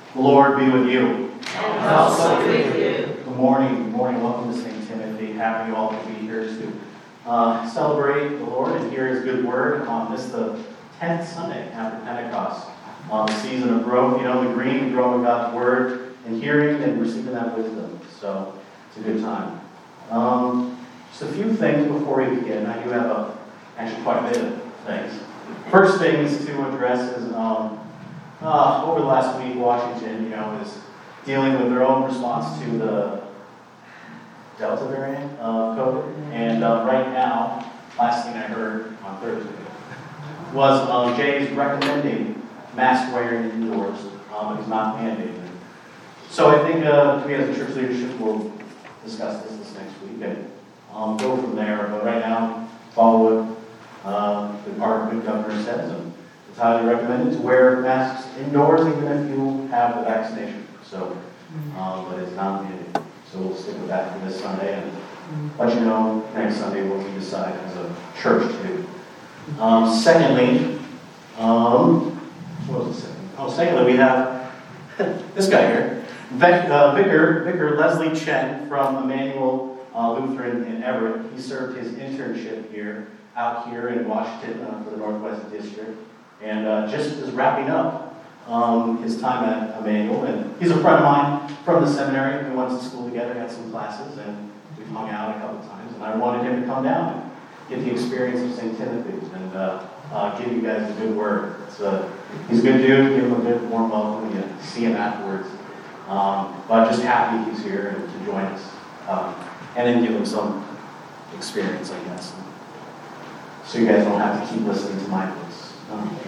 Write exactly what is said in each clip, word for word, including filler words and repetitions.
The Lord be with you. And also with you. Good morning. Good morning. Welcome to Saint Timothy. Happy you all to be here to uh, celebrate the Lord and hear His good word on this, the tenth Sunday after Pentecost. Um, the season of growth, you know, the green, the growing God's word, and hearing and receiving that wisdom. So it's a good time. Um, just a few things before we begin. I do have a, actually quite a bit of things. First things to address is um, uh, over the last week, Washington, you know, is dealing with their own response to the Delta variant of COVID. And uh, right now, last thing I heard on Thursday was um, Jay's recommending mask wearing indoors, um, but he's not mandating it. So I think uh, we as a church leadership will discuss this this next week and um, go from there. But right now, follow what uh, the department governor says, and it's highly recommended to wear masks indoors even if you have the vaccination. So, um, but it's not mandated. So we'll stick with that for this Sunday and let you know next Sunday what we decide as a church to do. Um, secondly, um, what was it second? Oh, secondly, we have this guy here, Vic, uh, Vicar, Vicar Leslie Chen from Emmanuel uh, Lutheran in Everett. He served his internship here, out here in Washington uh, for the Northwest District, and uh, just is wrapping up um, his time at Emmanuel. And he's a friend of mine from the seminary. We went to school together, had some classes, and we've hung out a couple times. And I wanted him to come down and get the experience of Saint Timothy and uh, uh, give you guys a good word. It's a, he's a good dude. Give him a good warm welcome when you see him afterwards. Um, but I'm just happy he's here and to join us. Um, and then give him some experience, I guess. So you guys don't have to keep listening to my voice. Um,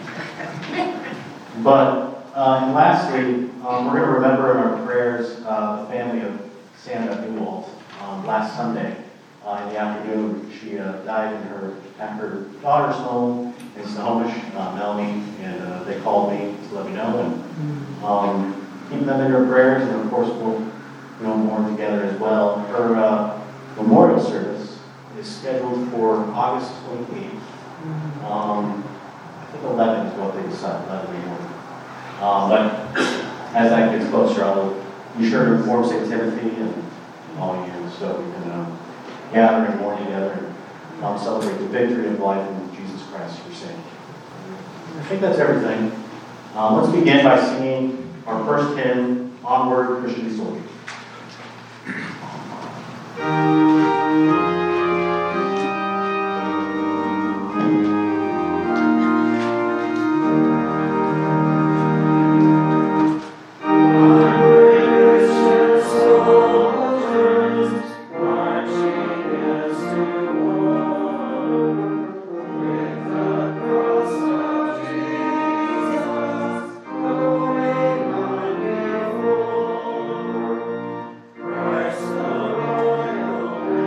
but uh, and lastly, um, we're going to remember in our prayers uh, the family of Sandra Newald. Um, last Sunday uh, in the afternoon, she uh, died in her at her daughter's home in Snohomish, uh, Melanie, and uh, they called me to let me know and um, keep them in her prayers. And of course, we'll you know mourn together as well. Her uh, memorial service is scheduled for August twenty-eighth. Um, I think eleven is what they decided, eleven a.m. Um, but as that gets closer, I'll be sure to inform Saint Timothy and all you so we can um, gather and mourn together and um, celebrate the victory of life in Jesus Christ, your Savior. I think that's everything. Um, let's begin by singing our first hymn, Onward, Christian Soldier. Christ the royal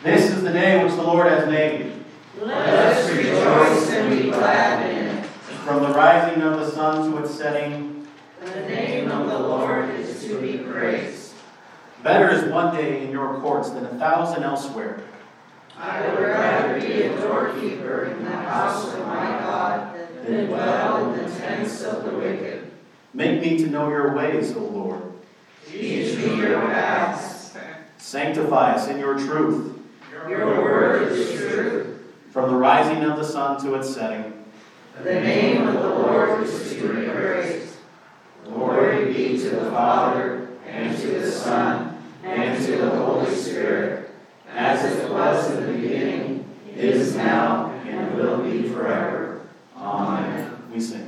This is the day which the Lord has made. Let us rejoice and be glad in it. From the rising of the sun to its setting, The name of the Lord is to be praised. better is one day in your courts than a thousand elsewhere. I would rather be a doorkeeper in the house of my God than dwell in the tents of the wicked. Make me to know your ways, O Lord. Teach me your paths. Sanctify us in your truth. Your word is truth. From the rising of the sun to its setting, The name of the Lord is to be praised. Glory be to the Father, and to the Son, and to the Holy Spirit, as it was in the beginning, is now, and will be forever. Amen. we sing.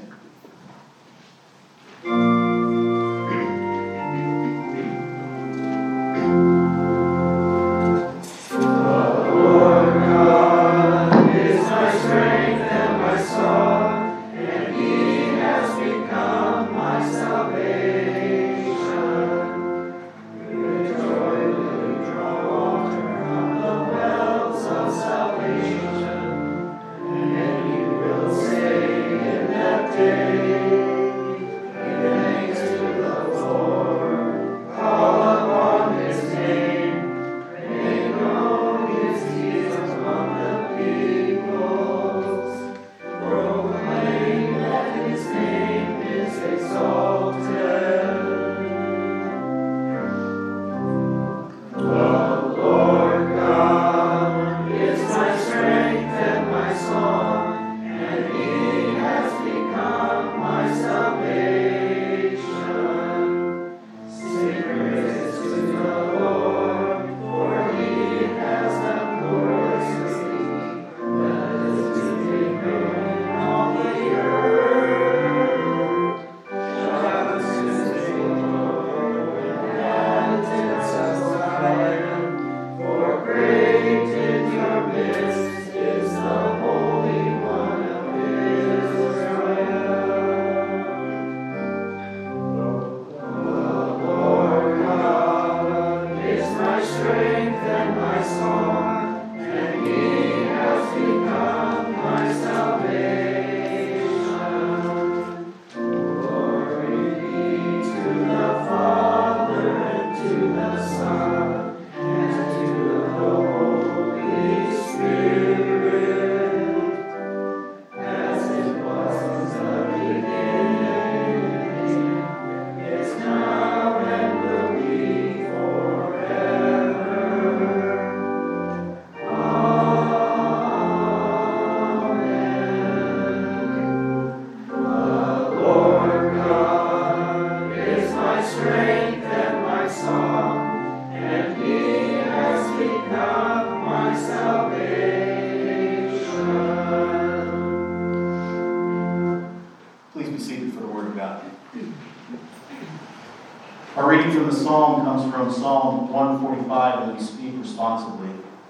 Our reading from the psalm comes from Psalm one forty-five, and we speak responsibly.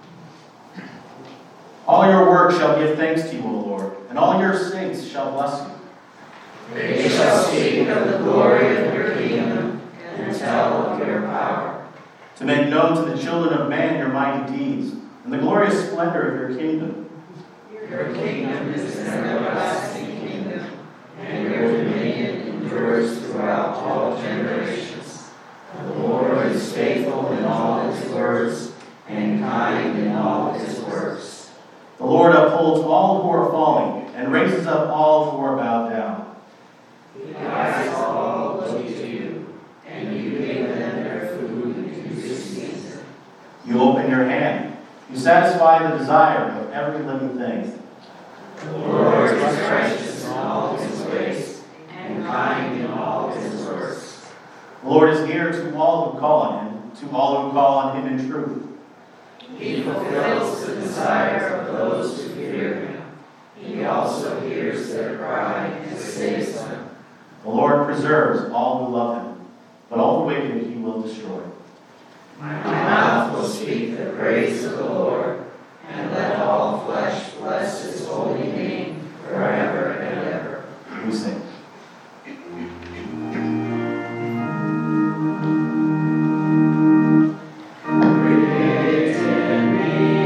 All your works shall give thanks to you, O Lord, and all your saints shall bless you. They shall speak of the glory of your kingdom and tell of your power. To make known to the children of man your mighty deeds and the glorious splendor of your kingdom. Your kingdom is an everlasting kingdom, and your dominion endures throughout all generations. The Lord is faithful in all his words and kind in all his works. The Lord upholds all who are falling and raises up all who are bowed down. The eyes of all look to you, and you give them their food in due season. You open your hand. You satisfy the desire of every living thing. The Lord is righteous in all his ways, and kind in all his works. The Lord is near to all who call on him, to all who call on him in truth. He fulfills the desire of those who fear him. He also hears their cry and saves them. The Lord preserves all who love him, but all the wicked he will destroy. My mouth will speak the praise of the Lord, and let all flesh bless his holy name forever and ever. We sing. Create in me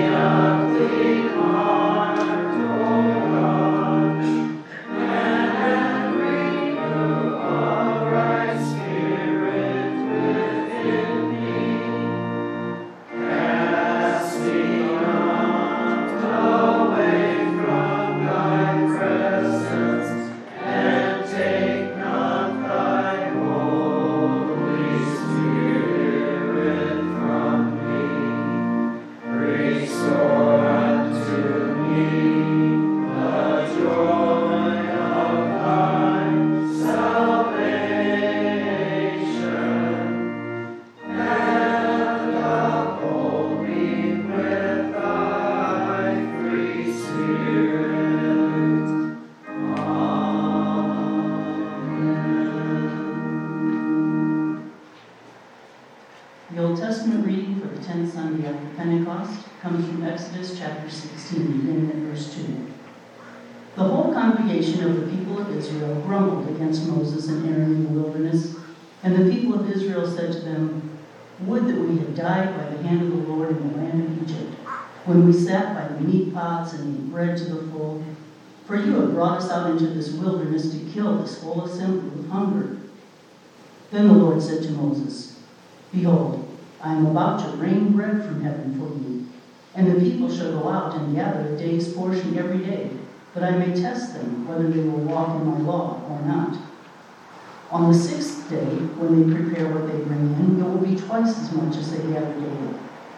The whole congregation of the people of Israel grumbled against Moses and Aaron in the wilderness, and the people of Israel said to them, "Would that we had died by the hand of the Lord in the land of Egypt, when we sat by the meat pots and ate bread to the full. For you have brought us out into this wilderness to kill this whole assembly with hunger." Then the Lord said to Moses, "Behold, I am about to rain bread from heaven for you, and the people shall go out and gather a day's portion every day, that I may test them whether they will walk in my law or not. On the sixth day, when they prepare what they bring in, it will be twice as much as they gather daily."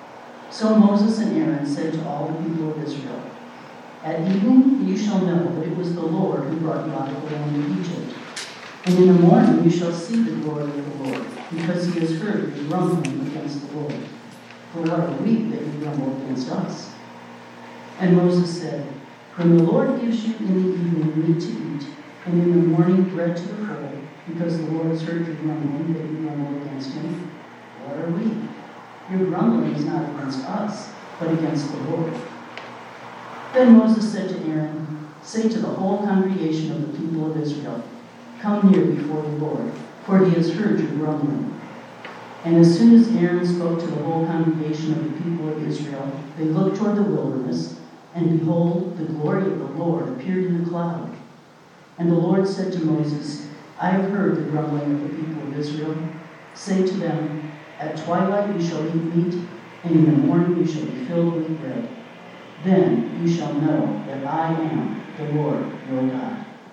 So Moses and Aaron said to all the people of Israel, "At evening you shall know that it was the Lord who brought you out of the land of Egypt. And in the morning you shall see the glory of the Lord, because he has heard you grumbling against the Lord. For what a week that you grumble against us." And Moses said, "When the Lord gives you in the evening meat to eat, and in the morning bread to the full, because the Lord has heard your grumbling that you grumble against him, what are we? Your grumbling is not against us, but against the Lord." Then Moses said to Aaron, "Say to the whole congregation of the people of Israel, 'Come near before the Lord, for he has heard your grumbling.'" And as soon as Aaron spoke to the whole congregation of the people of Israel, they looked toward the wilderness, and behold, the glory of the Lord appeared in the cloud. And the Lord said to Moses, "I have heard the grumbling of the people of Israel. Say to them, 'At twilight you shall eat meat, and in the morning you shall be filled with bread. Then you shall know that I am the Lord your God.'"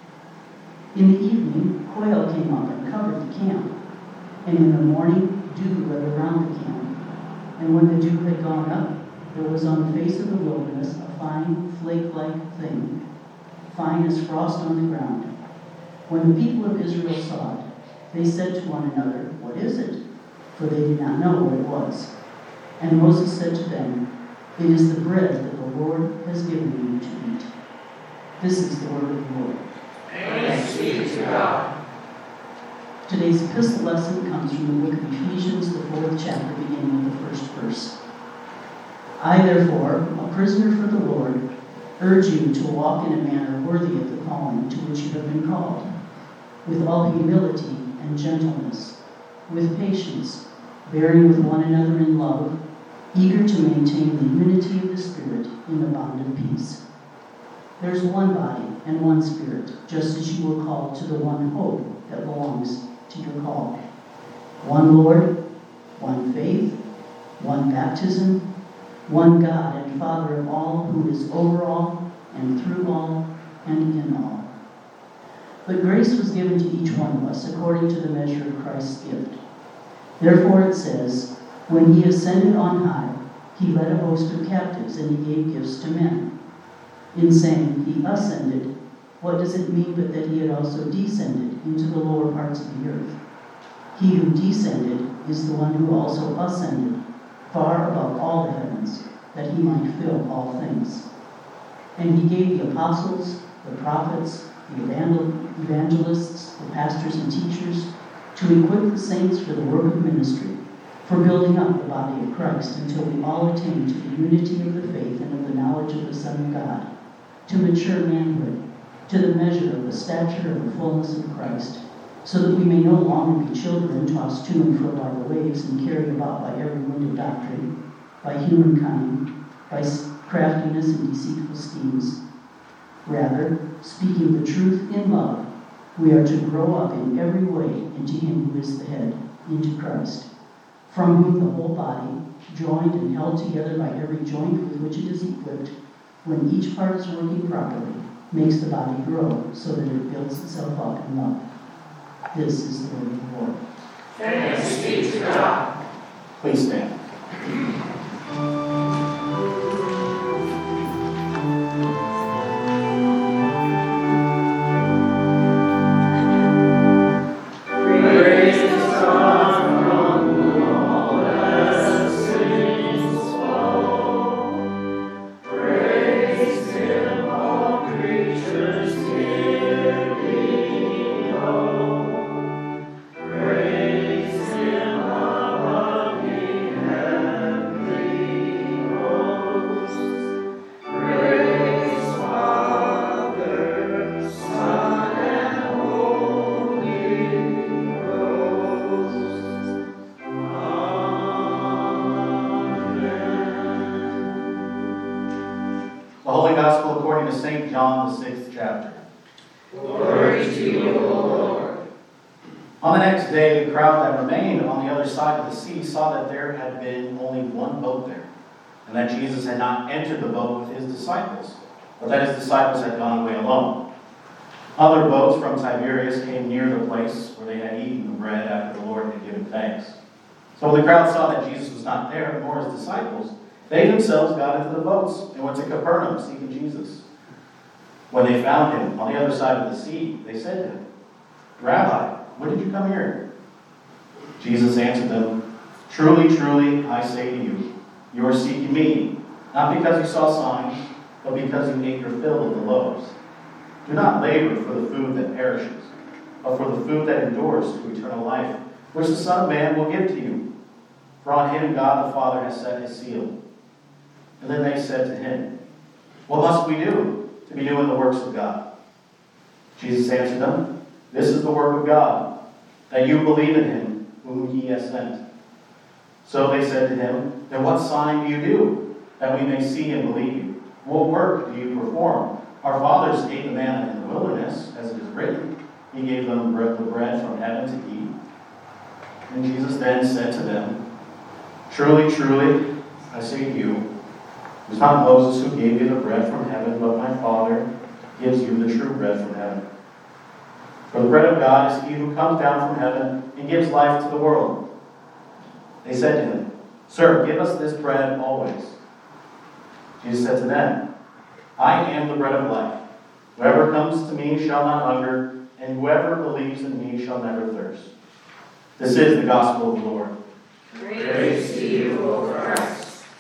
In the evening, quail came up and covered the camp. And in the morning, dew led around the camp. And when the dew had gone up, there was on the face of the wilderness a fine, flake-like thing, fine as frost on the ground. When the people of Israel saw it, they said to one another, "What is it?" For they did not know what it was. And Moses said to them, "It is the bread that the Lord has given you to eat." This is the word of the Lord. Thanks be to God. Today's epistle lesson comes from the book of Ephesians, the fourth chapter, beginning with the first verse. "I, therefore, a prisoner for the Lord, urge you to walk in a manner worthy of the calling to which you have been called, with all humility and gentleness, with patience, bearing with one another in love, eager to maintain the unity of the Spirit in the bond of peace. There is one body and one Spirit, just as you were called to the one hope that belongs to your call. One Lord, one faith, one baptism, one God and Father of all, who is over all and through all and in all. But grace was given to each one of us according to the measure of Christ's gift. Therefore it says, when he ascended on high, he led a host of captives and he gave gifts to men. In saying he ascended, what does it mean but that he had also descended into the lower parts of the earth? He who descended is the one who also ascended far above all the heavens, that he might fill all things. And he gave the apostles, the prophets, the evangelists, the pastors and teachers, to equip the saints for the work of ministry, for building up the body of Christ, until we all attain to the unity of the faith and of the knowledge of the Son of God, to mature manhood, to the measure of the stature of the fullness of Christ, so that we may no longer be children tossed to and fro by the waves and carried about by every wind of doctrine, by human cunning, by craftiness and deceitful schemes. Rather, speaking the truth in love, we are to grow up in every way into him who is the head, into Christ, from whom the whole body, joined and held together by every joint with which it is equipped, when each part is working properly, makes the body grow so that it builds itself up in love. This is the word of the Lord. Thanks be to God. Please stand. The Holy Gospel according to Saint John, the sixth chapter. Glory to you, O Lord. On the next day, the crowd that remained on the other side of the sea saw that there had been only one boat there, and that Jesus had not entered the boat with his disciples, but that his disciples had gone away alone. Other boats from Tiberias came near the place where they had eaten the bread after the Lord had given thanks. So when the crowd saw that Jesus was not there, nor his disciples, they themselves got into the boats and went to Capernaum seeking Jesus. When they found him on the other side of the sea, they said to him, "Rabbi, when did you come here?" Jesus answered them, "Truly, truly, I say to you, you are seeking me, not because you saw signs, but because you ate your fill of the loaves. Do not labor for the food that perishes, but for the food that endures to eternal life, which the Son of Man will give to you. For on him God the Father has set his seal." And then they said to him, "What must we do to be doing the works of God?" Jesus answered them, "This is the work of God, that you believe in him whom he has sent." So they said to him, "Then what sign do you do, that we may see and believe you? What work do you perform? Our fathers ate the manna in the wilderness, as it is written, he gave them the bread from heaven to eat." And Jesus then said to them, "Truly, truly, I say to you, it was not Moses who gave you the bread from heaven, but my Father gives you the true bread from heaven. For the bread of God is he who comes down from heaven and gives life to the world." They said to him, "Sir, give us this bread always." Jesus said to them, "I am the bread of life. Whoever comes to me shall not hunger, and whoever believes in me shall never thirst." This is the gospel of the Lord. Praise to you, O Christ.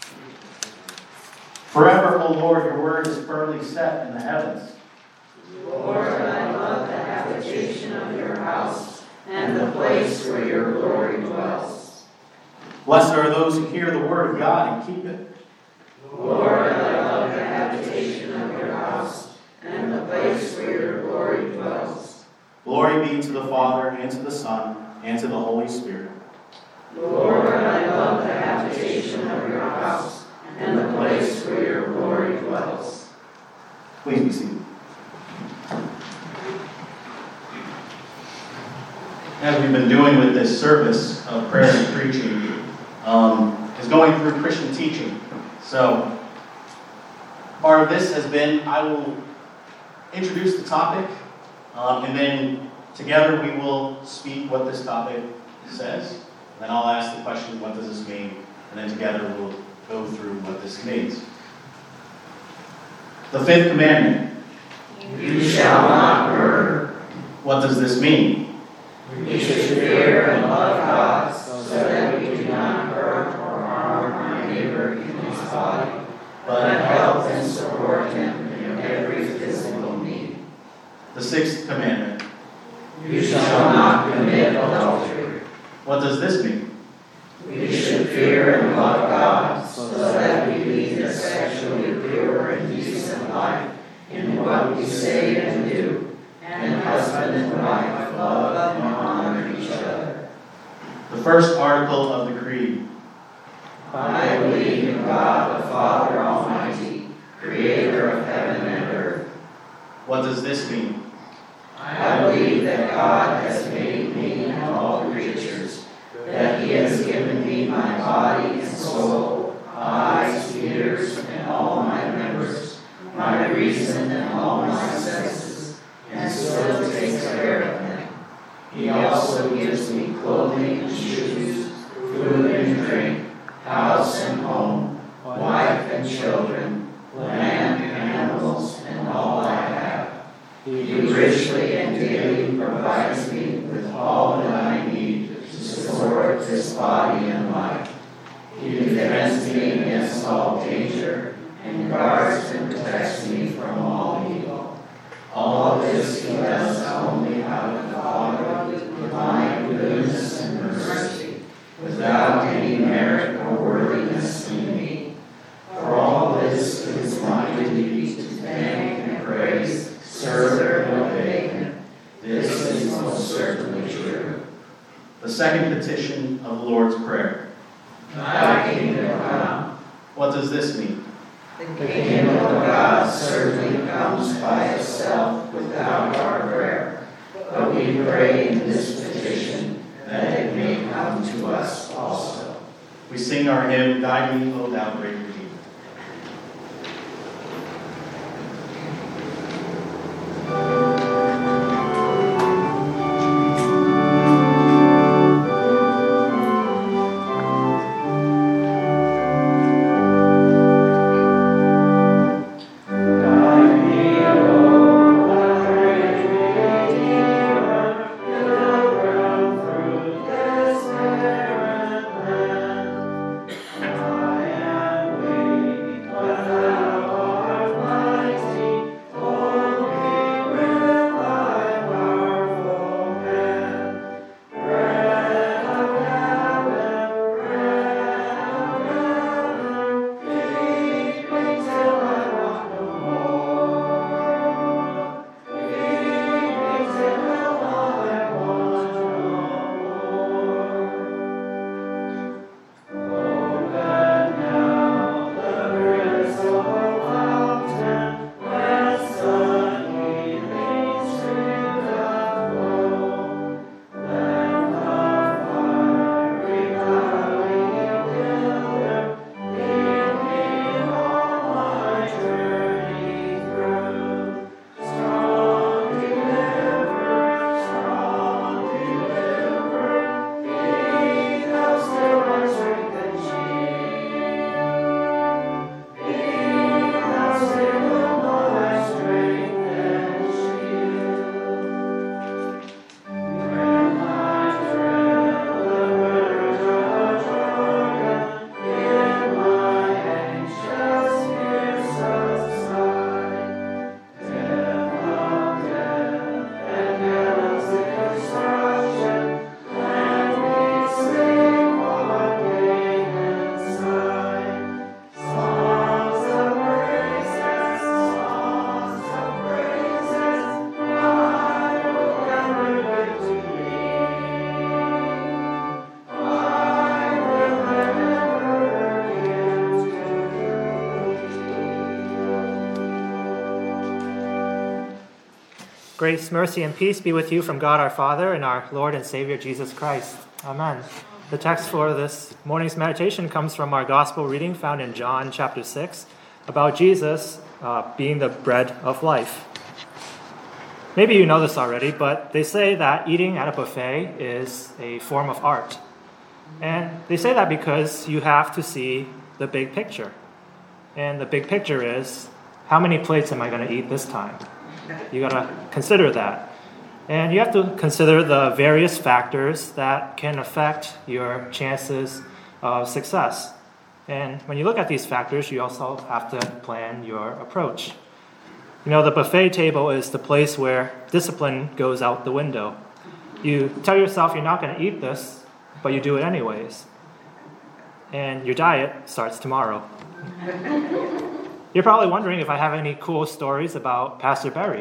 Forever, O Lord, your word is firmly set in the heavens. Lord, I love the habitation of your house and the place where your glory dwells. Blessed are those who hear the word of God and keep it. Lord, I love the habitation of your house and the place where your glory dwells. Glory be to the Father, and to the Son, and to the Holy Spirit. Lord, I love the habitation of your house and the place where your glory dwells. Please be seated. As we've been doing with this service of prayer and preaching, um, is going through Christian teaching. So, part of this has been, I will introduce the topic, um, and then together we will speak what this topic says. Then I'll ask the question, what does this mean? And then together we'll go through what this means. The fifth commandment. You shall not murder. What does this mean? We should fear and love God so that we do not hurt or harm our neighbor in his body, but help and support him in every physical need. The sixth commandment. You shall not commit adultery. What does this mean? We should fear and love God so that we lead a sexually pure and decent life in what we say and do, and husband and wife love and honor each other. The first article of the Creed. I believe in God the Father Almighty, creator of heaven and earth. What does this mean? I believe that God has made me and all creatures, that he has given me my body and soul, eyes, ears, and all my members, my reason and all my senses, and still takes care of them. He also gives me clothing and shoes, food and drink, house and home, wife and children, land and animals, and all I have. He richly and daily provides me with all that I need to support this body and life. He defends me against all danger and guards and protects me from all evil. All this he does only out of Fatherly, divine goodness and mercy, without any merit or worthiness in me. For all this it is my duty to thank and praise, serve and obey him. This is most certainly true. The second petition of the Lord's Prayer. Thy kingdom come. What does this mean? The kingdom of God certainly comes by itself without our prayer, but we pray in this petition that it may come to us also. We sing our hymn, Guide Me, O Thou Great Redeemer. Grace, mercy, and peace be with you from God our Father and our Lord and Savior Jesus Christ. Amen. The text for this morning's meditation comes from our gospel reading found in John chapter six about Jesus uh, being the bread of life. Maybe you know this already, but they say that eating at a buffet is a form of art. And they say that because you have to see the big picture. And the big picture is, how many plates am I going to eat this time? You got to consider that. And you have to consider the various factors that can affect your chances of success. And when you look at these factors, you also have to plan your approach. You know, the buffet table is the place where discipline goes out the window. You tell yourself you're not going to eat this, but you do it anyways. And your diet starts tomorrow. You're probably wondering if I have any cool stories about Pastor Barry.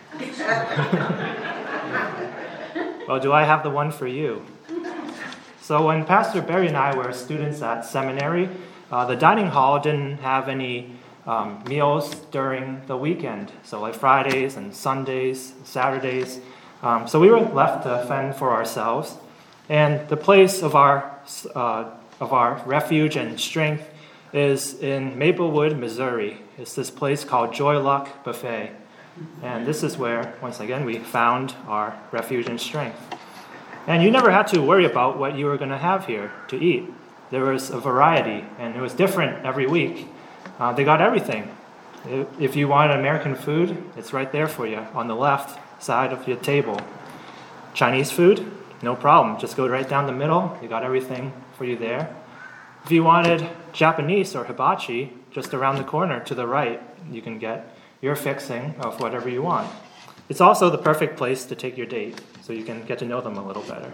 Well, do I have the one for you? So when Pastor Barry and I were students at seminary, uh, the dining hall didn't have any um, meals during the weekend. So like Fridays and Sundays, Saturdays. Um, so we were left to fend for ourselves. And the place of our uh, of our refuge and strength is in Maplewood, Missouri. It's this place called Joy Luck Buffet. And this is where, once again, we found our refuge and strength. And you never had to worry about what you were going to have here to eat. There was a variety, and it was different every week. Uh, they got everything. If you wanted American food, it's right there for you on the left side of your table. Chinese food, no problem. Just go right down the middle. They got everything for you there. If you wanted Japanese or hibachi, just around the corner to the right, you can get your fixing of whatever you want. It's also the perfect place to take your date, so you can get to know them a little better.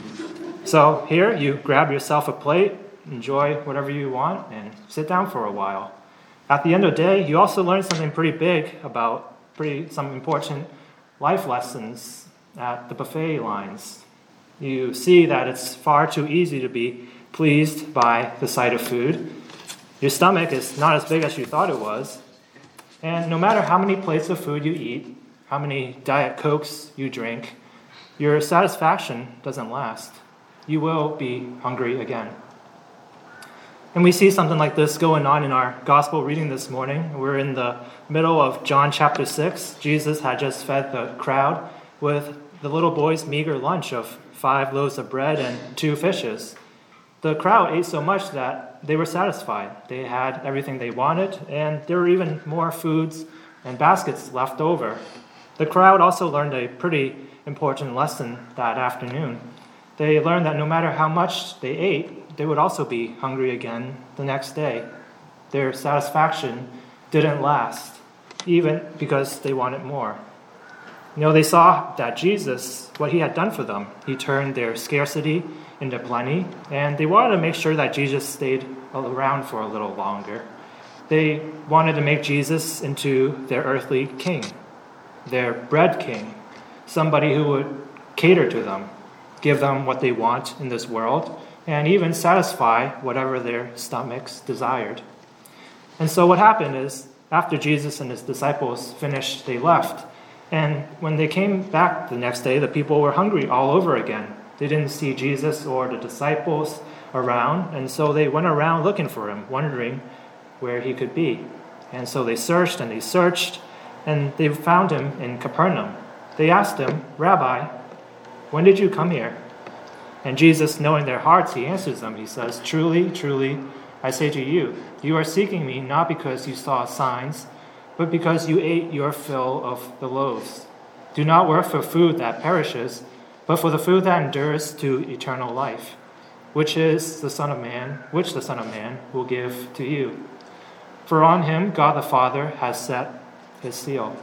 So here, you grab yourself a plate, enjoy whatever you want, and sit down for a while. At the end of the day, you also learn something pretty big about pretty some important life lessons at the buffet lines. You see that it's far too easy to be pleased by the sight of food. Your stomach is not as big as you thought it was. And no matter how many plates of food you eat, how many Diet Cokes you drink, your satisfaction doesn't last. You will be hungry again. And we see something like this going on in our gospel reading this morning. We're in the middle of John chapter six. Jesus had just fed the crowd with the little boy's meager lunch of five loaves of bread and two fishes. The crowd ate so much that they were satisfied. They had everything they wanted, and there were even more foods and baskets left over. The crowd also learned a pretty important lesson that afternoon. They learned that no matter how much they ate, they would also be hungry again the next day. Their satisfaction didn't last, even because they wanted more. You know, they saw that Jesus, what he had done for them, he turned their scarcity into plenty, and they wanted to make sure that Jesus stayed around for a little longer. They wanted to make Jesus into their earthly king, their bread king, somebody who would cater to them, give them what they want in this world, and even satisfy whatever their stomachs desired. And so what happened is, after Jesus and his disciples finished, they left. And when they came back the next day, the people were hungry all over again. They didn't see Jesus or the disciples around, and so they went around looking for him, wondering where he could be. And so they searched and they searched, and they found him in Capernaum. They asked him, "Rabbi, when did you come here?" And Jesus, knowing their hearts, he answers them. He says, "Truly, truly, I say to you, you are seeking me not because you saw signs, but because you ate your fill of the loaves. Do not work for food that perishes, but for the food that endures to eternal life, which is the Son of Man, which the Son of Man will give to you. For on him God the Father has set his seal."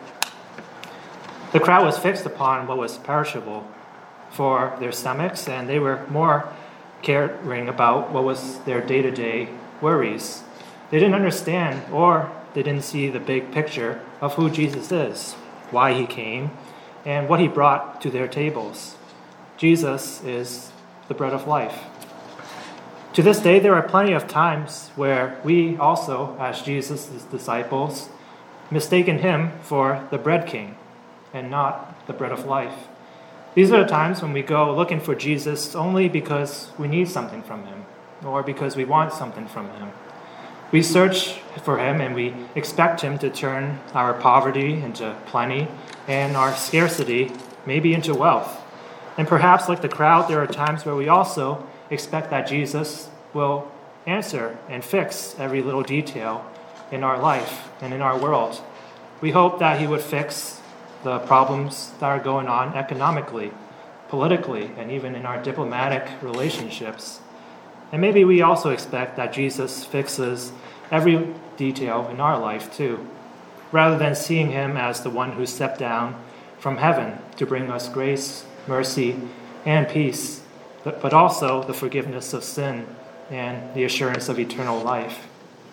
The crowd was fixed upon what was perishable for their stomachs, and they were more caring about what was their day-to-day worries. They didn't understand, or they didn't see the big picture of who Jesus is, why he came, and what he brought to their tables. Jesus is the bread of life. To this day, there are plenty of times where we also, as Jesus' disciples, mistaken him for the bread king and not the bread of life. These are the times when we go looking for Jesus only because we need something from him or because we want something from him. We search for him and we expect him to turn our poverty into plenty and our scarcity maybe into wealth. And perhaps like the crowd, there are times where we also expect that Jesus will answer and fix every little detail in our life and in our world. We hope that he would fix the problems that are going on economically, politically, and even in our diplomatic relationships. And maybe we also expect that Jesus fixes every detail in our life too, rather than seeing him as the one who stepped down from heaven to bring us grace, mercy, and peace, but, but also the forgiveness of sin and the assurance of eternal life.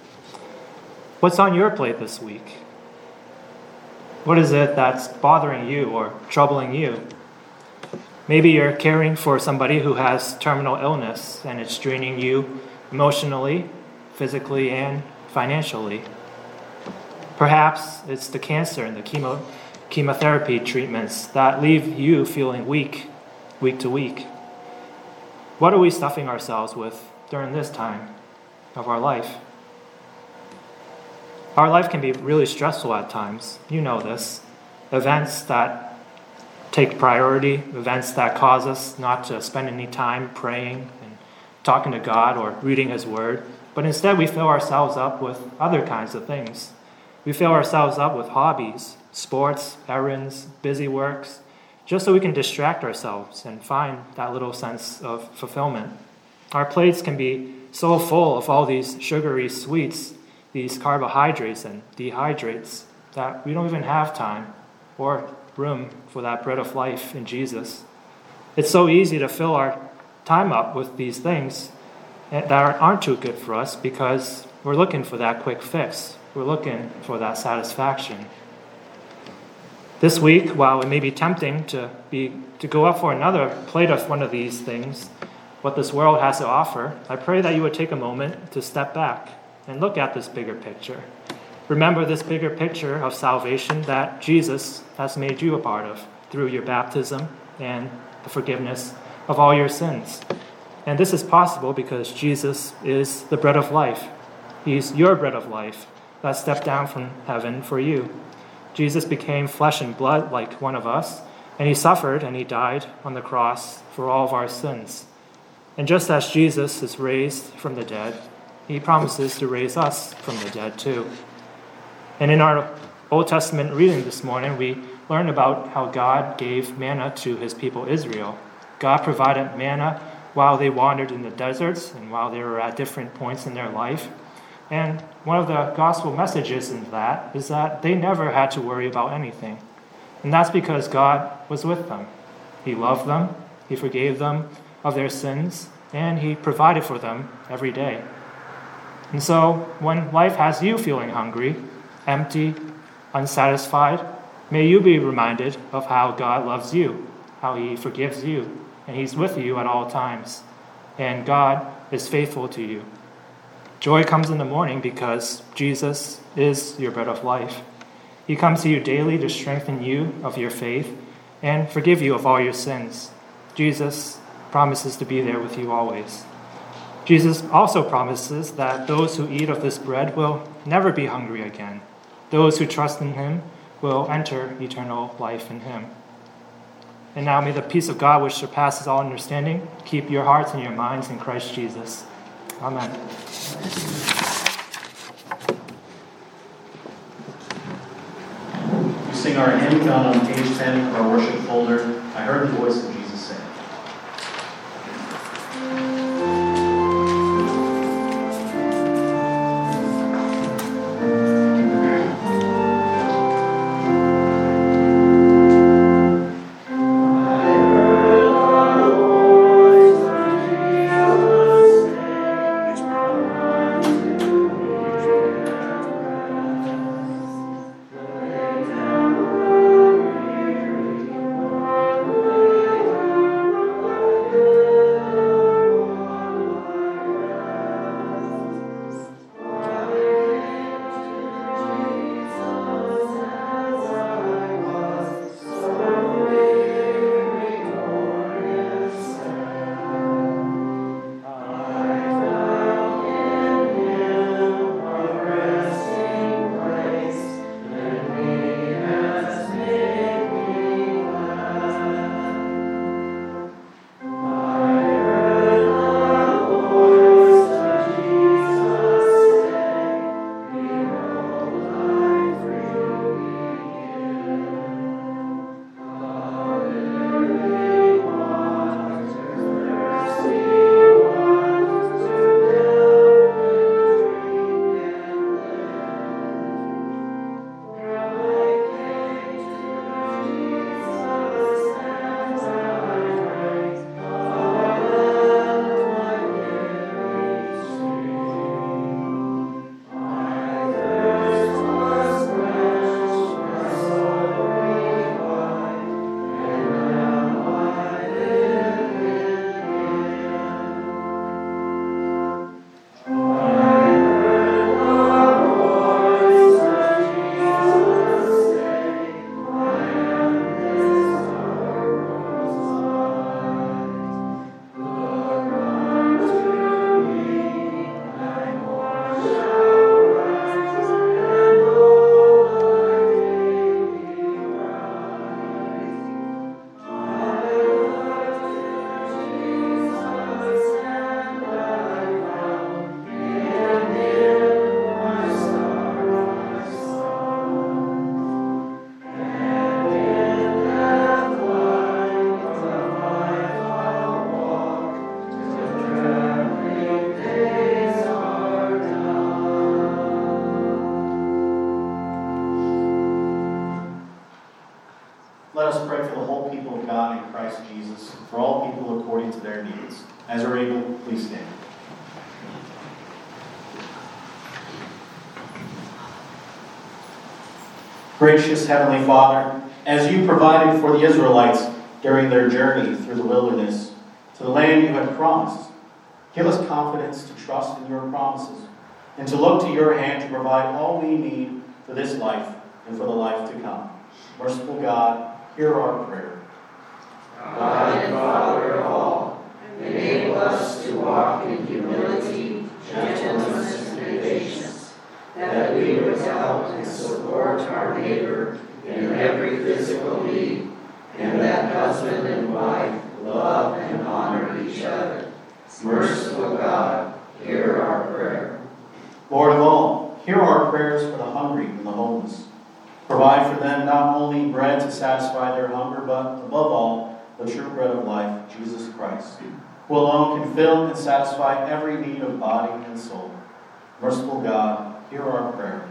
What's on your plate this week? What is it that's bothering you or troubling you? Maybe you're caring for somebody who has terminal illness and it's draining you emotionally, physically, and financially. Perhaps it's the cancer and the chemo, chemotherapy treatments that leave you feeling weak, week to week. What are we stuffing ourselves with during this time of our life? Our life can be really stressful at times. You know this. Events that take priority, events that cause us not to spend any time praying and talking to God or reading His Word, but instead we fill ourselves up with other kinds of things. We fill ourselves up with hobbies, sports, errands, busy works, just so we can distract ourselves and find that little sense of fulfillment. Our plates can be so full of all these sugary sweets, these carbohydrates and dehydrates, that we don't even have time or room for that bread of life in Jesus. It's so easy to fill our time up with these things that aren't too good for us because we're looking for that quick fix. We're looking for that satisfaction. This week, while it may be tempting to be to go up for another plate of one of these things, what this world has to offer, I pray that you would take a moment to step back and look at this bigger picture. Remember this bigger picture of salvation that Jesus has made you a part of through your baptism and the forgiveness of all your sins. And this is possible because Jesus is the bread of life. He's your bread of life that stepped down from heaven for you. Jesus became flesh and blood like one of us, and he suffered and he died on the cross for all of our sins. And just as Jesus is raised from the dead, he promises to raise us from the dead too. And in our Old Testament reading this morning, we learned about how God gave manna to his people Israel. God provided manna while they wandered in the deserts and while they were at different points in their life. And one of the gospel messages in that is that they never had to worry about anything. And that's because God was with them. He loved them, he forgave them of their sins, and he provided for them every day. And so when life has you feeling hungry, empty, unsatisfied, may you be reminded of how God loves you, how he forgives you, and he's with you at all times. And God is faithful to you. Joy comes in the morning because Jesus is your bread of life. He comes to you daily to strengthen you of your faith and forgive you of all your sins. Jesus promises to be there with you always. Jesus also promises that those who eat of this bread will never be hungry again. Those who trust in him will enter eternal life in him. And now may the peace of God, which surpasses all understanding, keep your hearts and your minds in Christ Jesus. Amen. We sing our hymn found on page ten of our worship folder, I Heard the Voice of Jesus Say. Thank you. needs. As you're able, please stand. Gracious Heavenly Father, as you provided for the Israelites during their journey through the wilderness to the land you had promised, give us confidence to trust in your promises and to look to your hand to provide all we need for this life and for the life to come. Merciful God, hear our prayer. God and Father of all, enable us to walk in humility, gentleness, and patience, that we would help and support our neighbor in every physical need, and that husband and wife love and honor each other. Merciful God, hear our prayer. Lord of all, hear our prayers for the hungry and the homeless. Provide for them not only bread to satisfy their hunger, but above all, the true bread of life, Jesus Christ, who alone can fill and satisfy every need of body and soul. Merciful God, hear our prayer.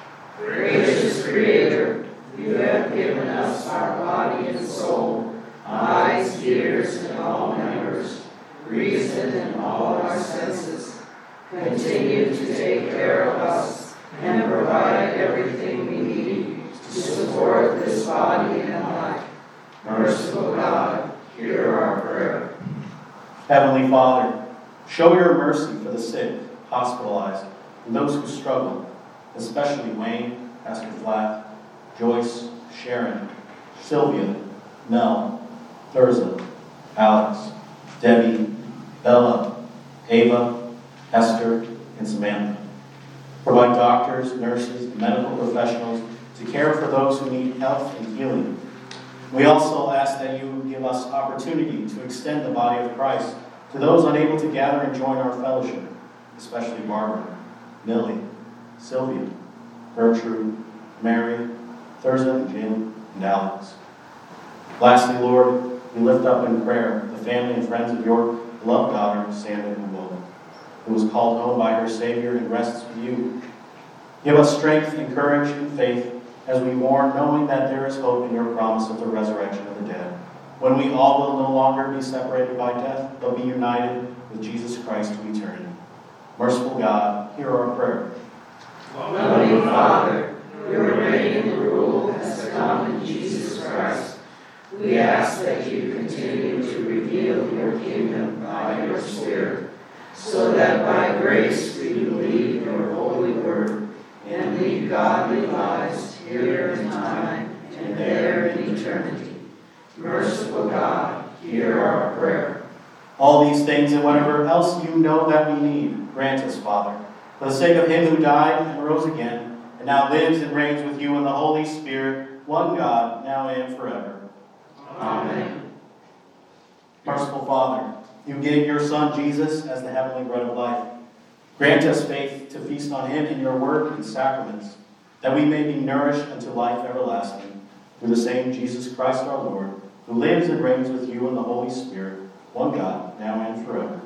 Gracious Creator, you have given us our body and soul, eyes, ears, and all members, reason and all our senses. Continue to take care of us and provide everything we need to support this body and life. Merciful God, hear our prayer. Heavenly Father, show your mercy for the sick, hospitalized, and those who struggle, especially Wayne, Pastor Flatt, Joyce, Sharon, Sylvia, Mel, Thurza, Alex, Debbie, Bella, Ava, Esther, and Samantha. Provide doctors, nurses, and medical professionals to care for those who need health and healing. We also ask that you give us opportunity to extend the body of Christ to those unable to gather and join our fellowship, especially Barbara, Millie, Sylvia, Gertrude, Mary, Thurza, Jim, and Alex. Lastly, Lord, we lift up in prayer the family and friends of your beloved daughter, Sandra Nwolo, who was called home by her Savior and rests with you. Give us strength and courage and faith as we mourn, knowing that there is hope in your promise of the resurrection of the dead, when we all will no longer be separated by death, but be united with Jesus Christ to eternity. Merciful God, hear our prayer. Loving Father, your reign and rule has come in Jesus Christ. We ask that you continue to reveal your kingdom by your Spirit, so that by grace we believe your holy word and lead godly lives here in time and there in eternity. Merciful God, hear our prayer. All these things and whatever else you know that we need, grant us, Father, for the sake of him who died and rose again, and now lives and reigns with you in the Holy Spirit, one God, now and forever. Amen. Merciful Father, you gave your Son Jesus as the heavenly bread of life. Grant us faith to feast on him in your word and sacraments, that we may be nourished unto life everlasting, through the same Jesus Christ our Lord, who lives and reigns with you in the Holy Spirit, one God, now and forever.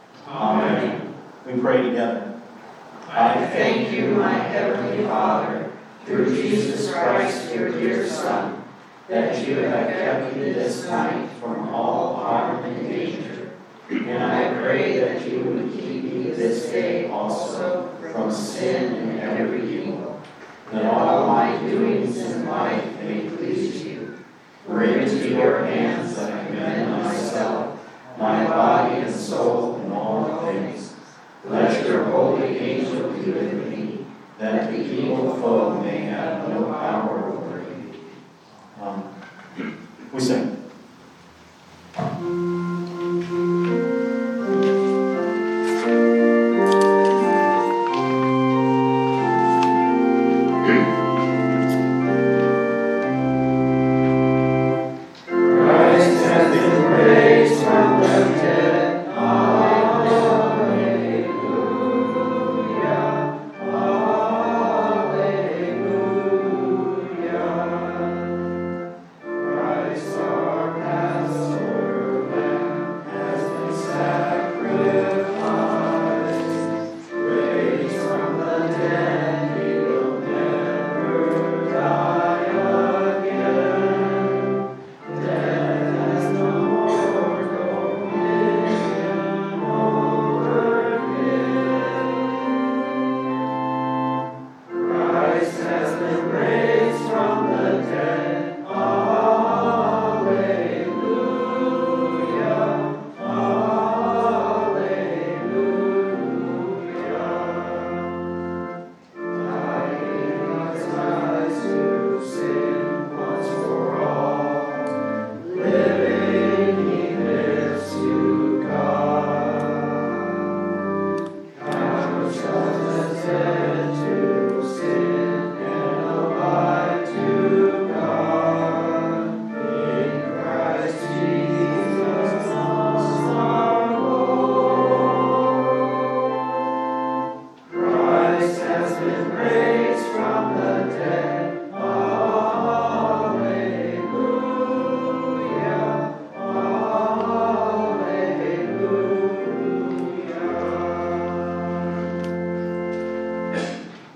Amen. We pray together. I thank you, my heavenly Father, through Jesus Christ, your dear Son, that you have kept me this night from all harm and danger. And I pray that you would keep me this day also from sin and every evil, that all my doings in life may please you. For into your hands I commend myself, my body and soul, and all things. Let your holy angel be with me, that the evil foe may have no power over me. Um, we sing.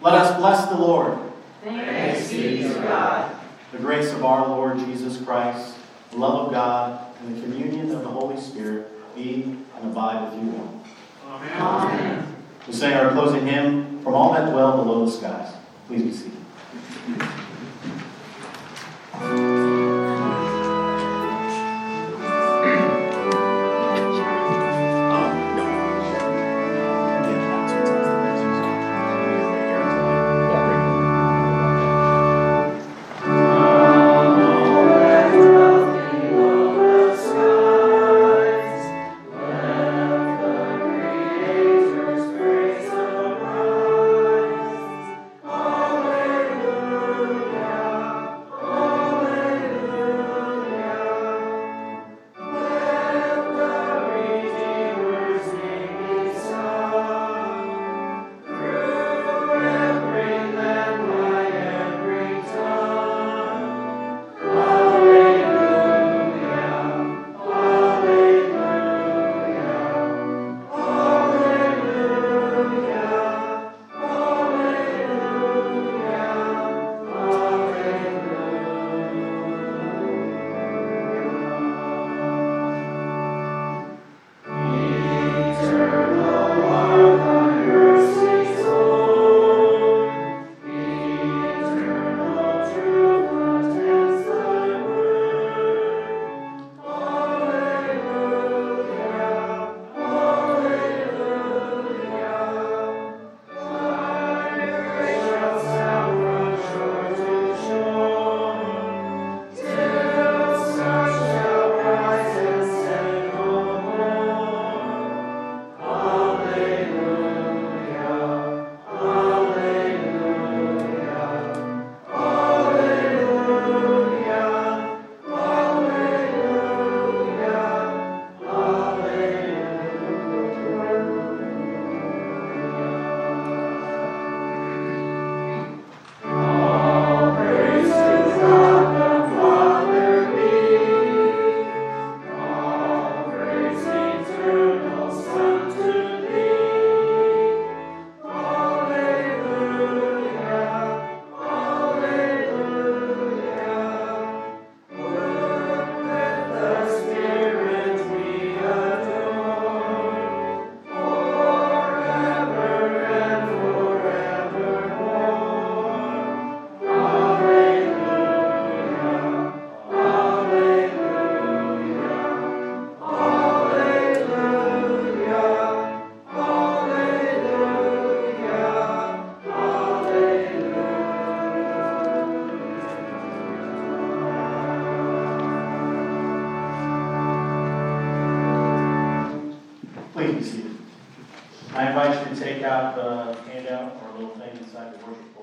Let us bless the Lord. Thanks be to God. The grace of our Lord Jesus Christ, the love of God, and the communion of the Holy Spirit be and abide with you all. Amen. Amen. We sang our closing hymn, From All That Dwell Below the Skies. Please be seated. Please be seated. I invite you to take out the handout or a little thing inside the worship board.